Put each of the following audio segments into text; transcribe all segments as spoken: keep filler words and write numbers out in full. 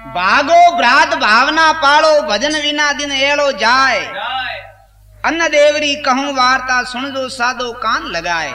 भागो भ्रात भावना पालो भजन विना दिन एलो जाए। अन्न देवरी कहूं वार्ता सुन जो साधो कान लगाए।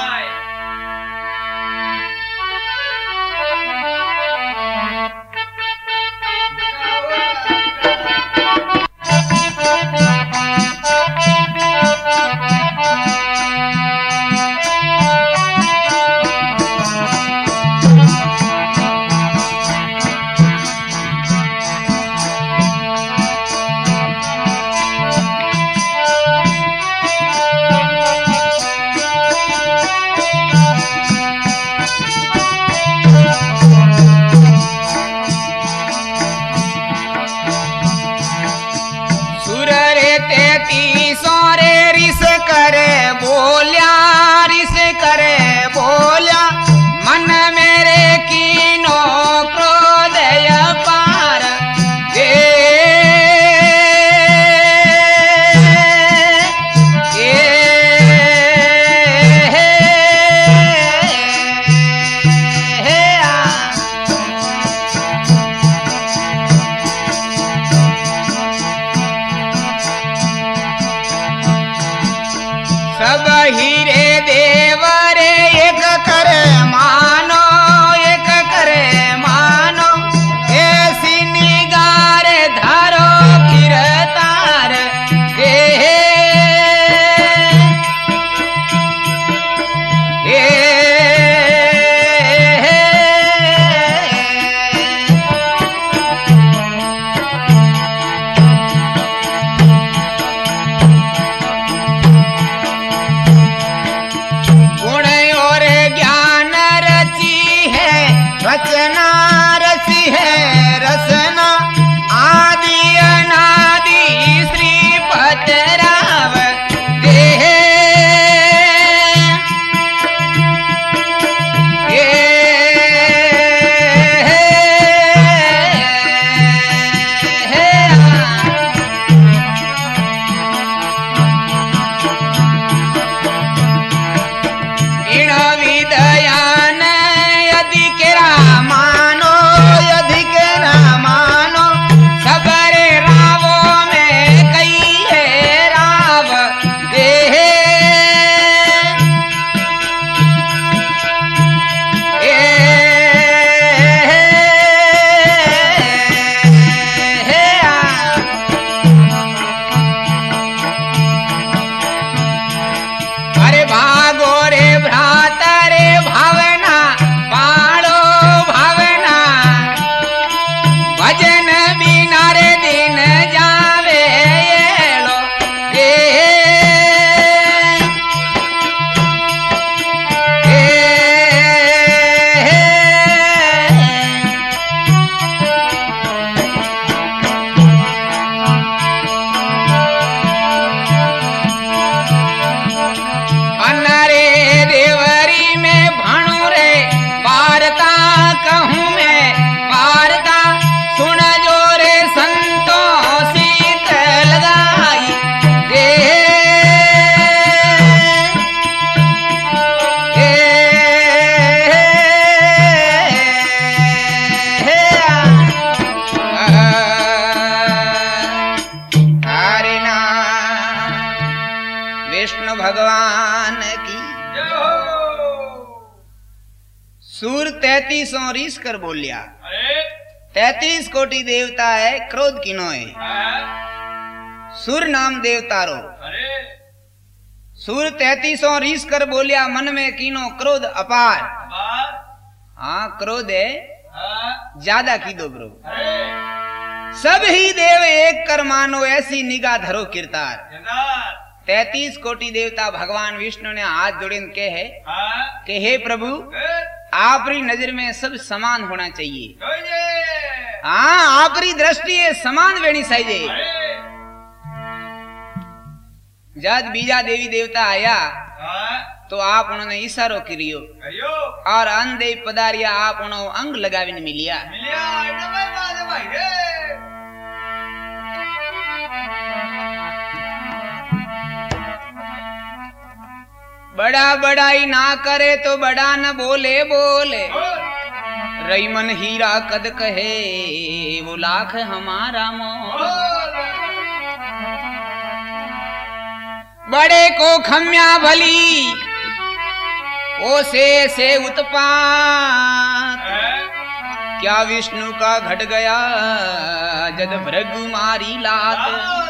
सूर तैतीसों रीस कर बोलिया, तैतीस कोटि देवता है क्रोध किनो है। सुर नाम देवतारो सूर तैतीसों रीस कर बोलिया, मन में कीनो क्रोध अपार। हाँ क्रोध है ज्यादा की दो ब्रो। सब ही देव एक कर मानो, ऐसी निगाह धरो किरतार। तैतीस कोटि देवता भगवान विष्णु ने हाथ जोड़े कहे कि हे प्रभु आपरी नजर में सब समान होना चाहिए। हाँ आपरी दृष्टि समान वेणी चाहिए। जब बीजा देवी देवता आया तो आप उन्होंने इशारो करियो और अन देव पधारिया, आप उन्होंने अंग लगाविन मिलिया। बड़ा बड़ाई ना करे तो बड़ा न बोले बोले, रई मन हीरा कद कहे वो लाख हमारा मोह। बड़े को खम्या भली ओ से से उत्पात, क्या विष्णु का घट गया जद भृगु मारी लात।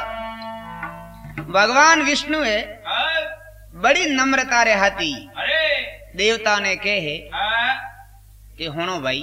भगवान विष्णु है बड़ी नम्रता रहती। देवता ने कहे कि होनो भाई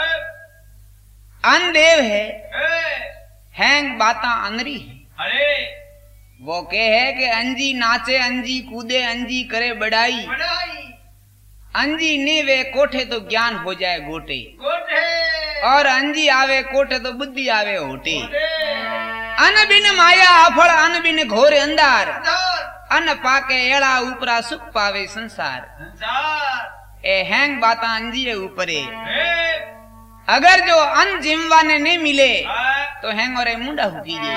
अन देव है हैंग बाता अनरी है। वो कहे कि अंजी नाचे अंजी कूदे अंजी करे बड़ाई, अंजी ने वे कोठे तो ज्ञान हो जाए गोटे, और अंजी आवे कोठे तो बुद्धि आवे होटे। अन बिन माया अफल अन बिन घोर अंधार, अन पाके एड़ा ऊपरा सुख पावे संसार। ए हैंग बाता अंजी है ऊपरे, अगर जो अन जिम्वा ने नहीं मिले तो हैंग और मुंडा हुकीजे।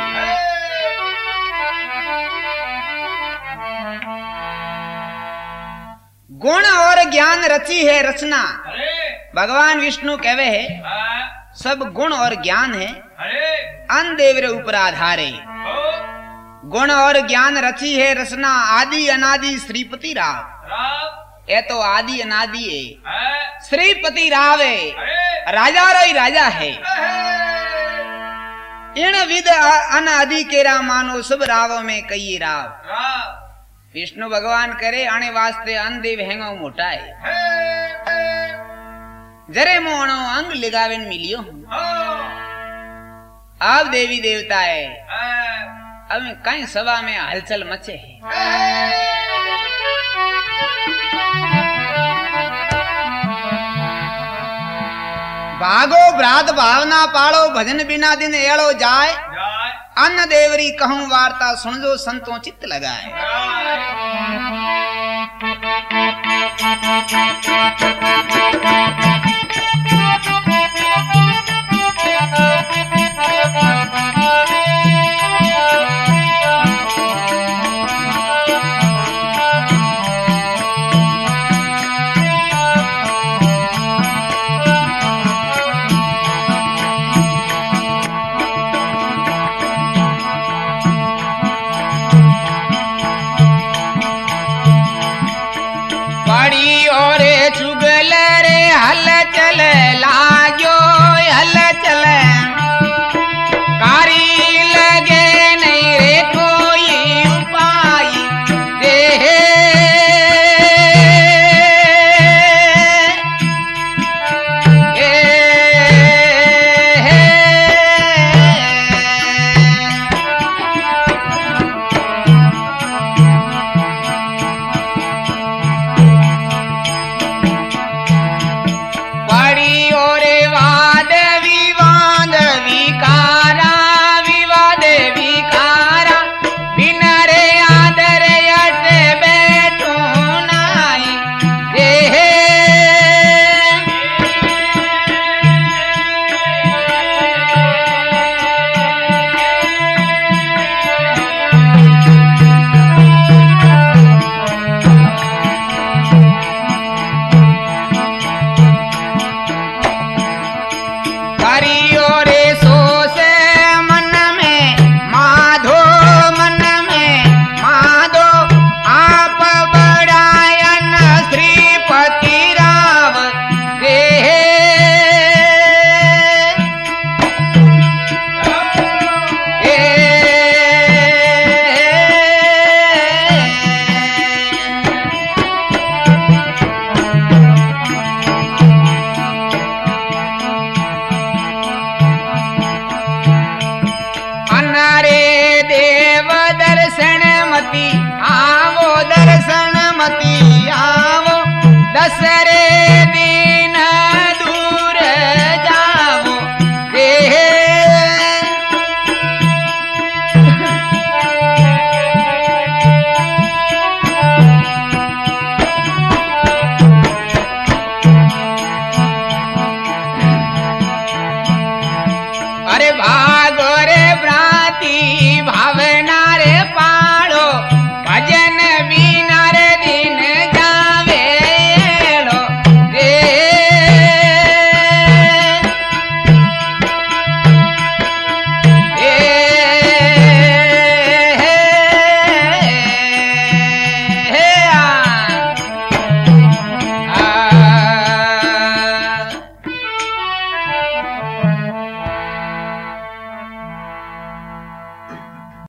गुण और ज्ञान रची है रचना। भगवान विष्णु कहवे है सब गुण और ज्ञान है अन देवरे ऊपर आधारे। गुण और ज्ञान रची है रचना आदि अनादि श्रीपति राव। ये तो आदि अनादि है, श्रीपति राव है, राजा रही राजा है। इन विद अन आदि के राव मानो सब रावों में कई राव। विष्णु भगवान करे आने वास्ते अन देव हैंगो मोटा है, जरे मोहनो अंग लिगावेन मिलियो। अब देवी देवता है, अब कहीं सभा में हलचल मचे है। भागो भ्रात भावना पालो भजन बिना दिन एड़ो जाए। अन्न देवरी कहूं वार्ता सुन जो संतों चित्त लगाए। अरे भागो रे भ्राती